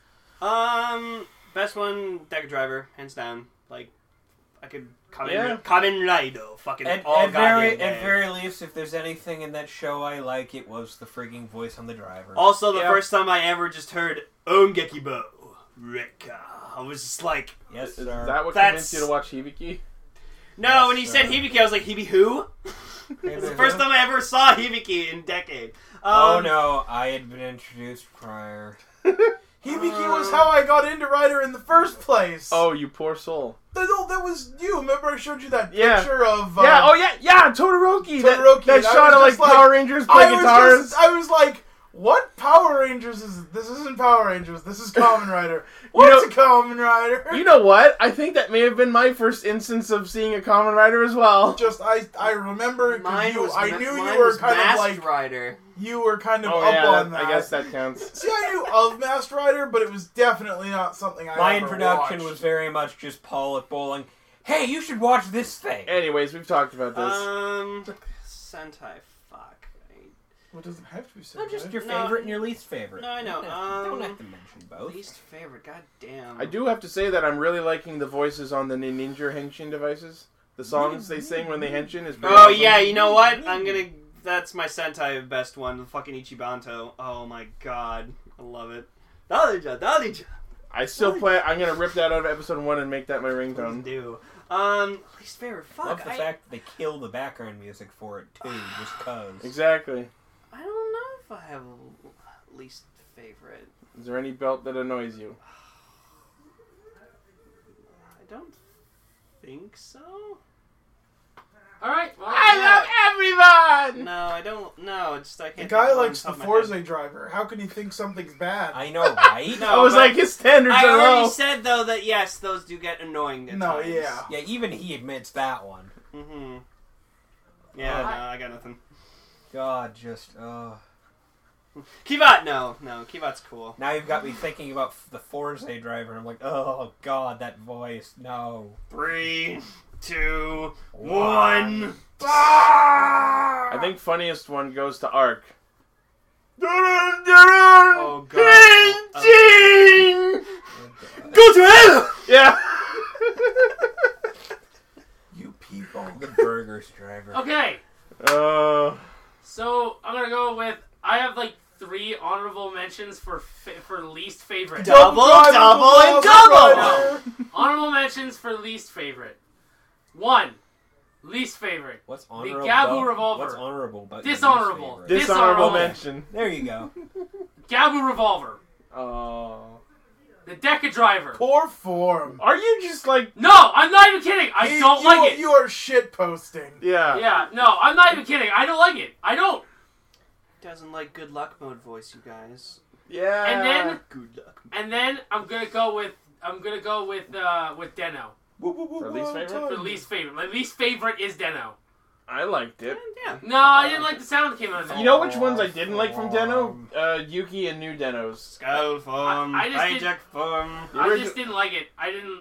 Best one, Deca Driver, hands down. Like, I could Kamen Rider, fucking all At goddamn day. very least, if there's anything in that show I like, it was the frigging voice on the driver. Also, the Yeah. first time I ever just heard Ongekibo Reka, I was just like, Yes, Is sir. that what That's- convinced you to watch Hibiki? no. When he Yes, said sir. Hibiki, I was like, Hibi who? It's the first time I ever saw Hibiki in decade. Oh no, I had been introduced prior. Hibiki was how I got into Rider in the first place. Oh, you poor soul. That was you. Remember I showed you that Yeah. picture of... Yeah, oh yeah, Todoroki. Todoroki, That and I shot was of like just like- Power Rangers play guitars. I was like, what Power Rangers is it? This isn't Power Rangers. This is Kamen Rider. What's a Kamen Rider? You know what? I think that may have been my first instance of seeing a Kamen Rider as well. Just I remember 'cause I knew mine you were was kind of Masked like Rider. you were kind of Oh up yeah, on that. I guess that counts. See, I knew of Masked Rider, but it was definitely not something I My ever introduction watched. was very much just Paul at bowling. Hey, you should watch this thing. Anyways, we've talked about this. Sentai, fuck. Well, it doesn't have to be said. Not just right? your No. favorite and your least favorite. No, I know, Don't have to mention both. Least favorite, goddamn. I do have to say that I'm really liking the voices on the Ninja Henshin devices. The songs they sing when they henshin is pretty Oh awesome. yeah, you know what? That's my Sentai best one, the fucking Ichibanto. Oh my god, I love it. Dalija. I still play. I'm gonna rip that out of episode 1 and make that my Please ringtone. do. Least favorite. Love Fuck. the fact that they kill the background music for it too, just cause. Exactly. I don't know if I have a least favorite. Is there any belt that annoys you? I don't think so. All right. Well, everyone. No, I don't. No, it's just I The can't. guy think of likes the one off my head. Forza driver. How can he think something's bad? I know, right? No, I was but like, his standards I are already low. said though that yes, those do get annoying at No, times. yeah. Yeah, even he admits that one. Mm-hmm. Yeah, no, I got nothing. God, just Kivat, no, Kivat's cool. now you've got me thinking about the Forza driver. I'm like, oh God, that voice. No. 3, 2, 1. I think funniest one goes to Arc. Oh god. Gene! Go to hell! Yeah. You people. The Burgers driver. Okay, so I'm gonna go with. I have like 3 honorable mentions for least favorite. Double, and double! No. Honorable mentions for least favorite. 1. Least favorite. What's honorable? Gabu Revolver. What's honorable about Dishonorable. your least favorite? Dishonorable Dishonorable. mention. There you go. Gabu Revolver. Oh. The Deca Driver. Poor form. Are you just like... No, I'm not even kidding. I don't like it. You are shit posting. Yeah. Yeah, no, I'm not even kidding. I don't like it. I don't. Doesn't like good luck mode voice, you guys. Yeah. Good luck. And then I'm gonna go with Deno For least favorite? for least favorite. My least favorite is Deno. I liked it. Yeah. No, I didn't like the sound that came out of it. You know which ones I didn't like from Deno? Yuki and New Denos. Skull form, I just did- hijack form. I just didn't like it. I didn't.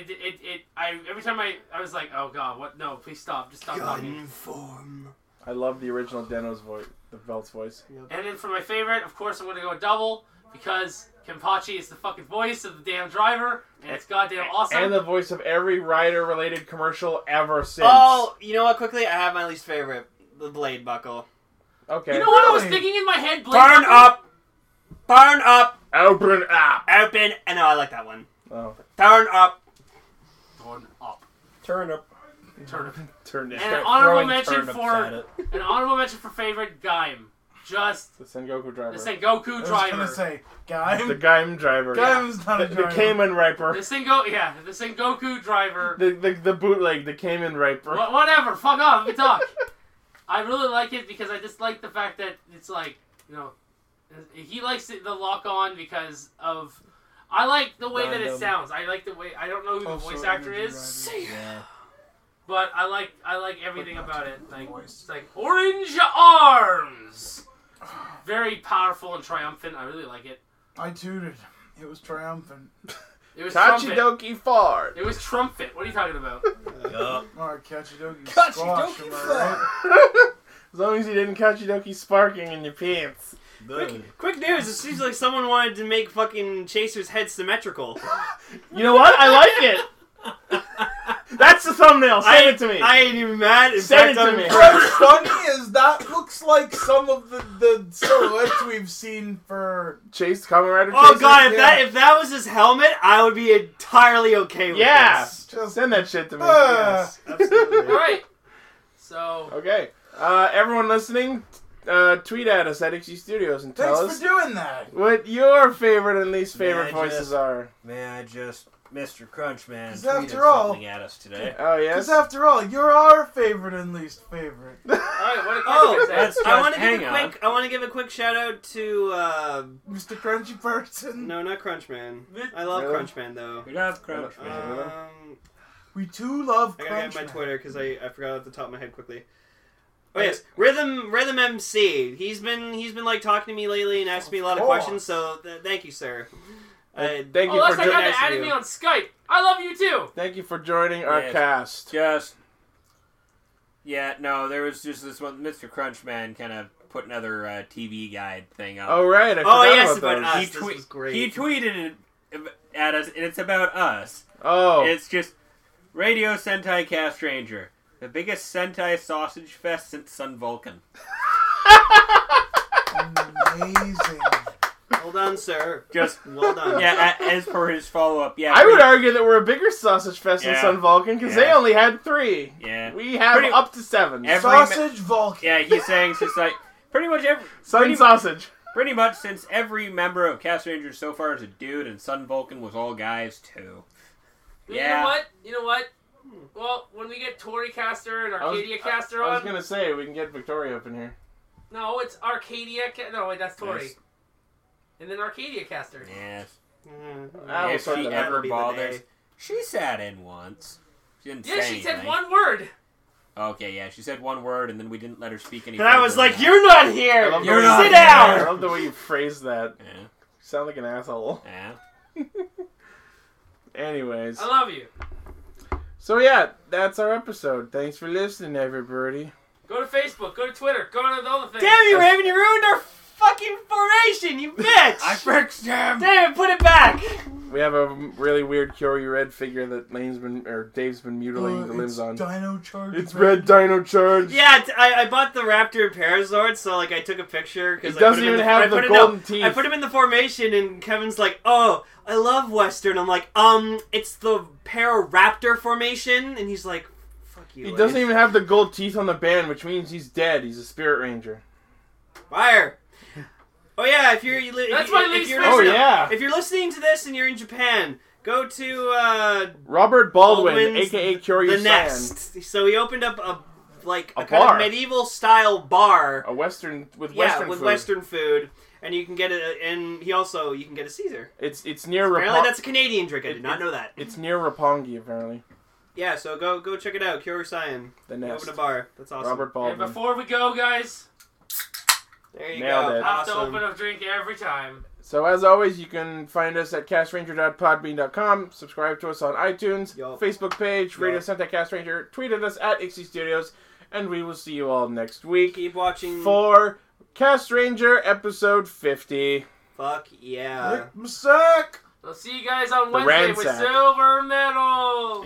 Every time I was like, oh god, what? No, please stop. Just stop talking. Gun form. I love the original Deno's voice, the Belt's voice. And then for my favorite, of course, I'm gonna go double because Kenpachi is the fucking voice of the damn driver, and it's goddamn awesome. And the voice of every rider-related commercial ever since. Oh, you know what? Quickly, I have my least favorite. The blade buckle. Okay. You know what I was Really? thinking in my head? Blade Burn Buckle? up! Burn up! Open up! Open! And no, I like that one. Oh. Turn up! Turn up. Turn up. Turn up. Turn it. And an Start honorable throwing mention turnips for at it. an honorable mention for favorite Gaim. Just The Sengoku driver. the Sengoku I was driver. gonna say, Gaim. The Gaim driver. Gaim's not a The driver. Cayman The Riper. the Sengoku driver. The bootleg, the Cayman Riper. Whatever. Fuck off. Let me talk. I really like it because I just like the fact that it's like, you know, he likes the lock on because of. I like the way that it Random. sounds. I like the way. I don't know who the Also voice actor energy is. driving. Yeah. But I like everything But not about to it. the Like voice. it's like Orange Arms, very powerful and triumphant. I really like it. I tooted. It was triumphant. It was trumpet. Tachidoki fart. It was trumpet. What are you talking about? Yup. Alright, Kachidoki. Kachidoki squash, am I right? As long as you didn't Kachidoki sparking in your pants. Quick news! It seems like someone wanted to make fucking Chaser's head symmetrical. You know what? I like it. That's the thumbnail. Send it to me. I ain't even mad. In Send fact, it to I'm me. What's funny is that looks like some of the silhouettes we've seen for... Chase Kamen Rider Oh Chaser? god, Yeah. if that was his helmet, I would be entirely okay with Yeah. this. Just, Send that shit to me. Yes, absolutely. All right. So Okay. Everyone listening, tweet at us at XG Studios and tell thanks us for doing that. what your favorite and least favorite May I voices just- are. May I just, Mr. Crunchman, 'Cause tweeted after all- something at us today. Oh, yes? Because after all, you're our favorite and least favorite. all right. What did Oh, Kevin say? that's- I want to hang give on. I want to give a quick shout out to Mr. Crunchy Person. no, not Crunchman. I love Really? Crunchman though. We love Crunchman. We too love I gotta get my Crunchman. Twitter because I forgot at the top of my head quickly. Oh yes, Rhythm MC. He's been like talking to me lately and asking me a lot of course. questions. So thank you, sir. Thank Oh, you last for I got nice to of added you. me on Skype. I love you too. Thank you for joining our Yes. cast. Just, yeah, no, there was just this one, Mr. Crunchman kind of put another TV guide thing up. Oh right, I Oh forgot yes, about about those. us. This was great. He tweeted it at us, and it's about us. Oh, It's just Radio Sentai Cast Ranger, the biggest Sentai sausage fest since Sun Vulcan. Amazing. Well done, sir. Just Well done. yeah, as per his follow up, yeah. I would argue that we're a bigger sausage fest than Yeah. Sun Vulcan because they Yeah. only had 3. Yeah. We have Pretty- up to 7. Every Sausage Vulcan. Yeah, he's saying it's just like pretty much Sun sausage. pretty much since every member of Cast Rangers so far is a dude, and Sun Vulcan was all guys too. Yeah. You know what? Well, when we get Tori Caster and I was- Arcadia Caster I was on, gonna say we can get Victoria up in here. no, it's Arcadia. No, wait, that's Tori. Yes. And then Arcadia Caster. Yes. I will If sort she that out. ever That'll be the bothers, day. she sat in once. She didn't Yeah, say she anything. said one word. Okay, yeah, she said one word, and then we didn't let her speak any. And I was further like, than "You're not I here. love the You're way not you- Sit down." I love the way you phrase that. that." Yeah. You sound like an asshole. Yeah. Anyways. I love you. So yeah, that's our episode. Thanks for listening, everybody. Go to Facebook. Go to Twitter. Go to the other things. Damn you, Raven! You ruined our fucking formation, you bitch! I fixed him. Damn it, put it back! We have a really weird Kyoryu Red figure that Dave's been mutilating the limbs on. Dino Charge. It's Red Dino Charge. Yeah, I bought the Raptor Parazord, so like I took a picture because It doesn't even have the golden teeth. I put him in the formation, and Kevin's like, "Oh, I love Western." I'm like, it's the Pararaptor formation," and he's like, "Fuck you." He doesn't even have the gold teeth on the band, which means he's dead. He's a Spirit Ranger. Fire. Oh yeah, if you're That's my least favorite. Oh yeah. if you're listening to this and you're in Japan, go to Robert Baldwin, Baldwin's aka Kyoryu the San. Nest. So he opened up a kind bar. of medieval style bar. A Western with Yeah, Western with food. Western food, and you can get it. And you can get a Caesar. It's near Apparently, that's a Canadian drink. I did not know that. It's near Roppongi apparently. Yeah, so go check it out. Kyoryu San. The He Nest. opened a bar. That's awesome. Robert And Baldwin. before we go, guys, There you Nailed go. it. have to Awesome. open a drink every time. So as always, you can find us at castranger.podbean.com. Subscribe to us on iTunes, Yup. Facebook page, Radio Yup. Sentai Cast Ranger. Tweet at us at Ixie Studios, and we will see you all next week Keep watching. for Cast Ranger episode 50. Fuck yeah. Sack. We'll see you guys on The Wednesday with ransack. Silver Medal.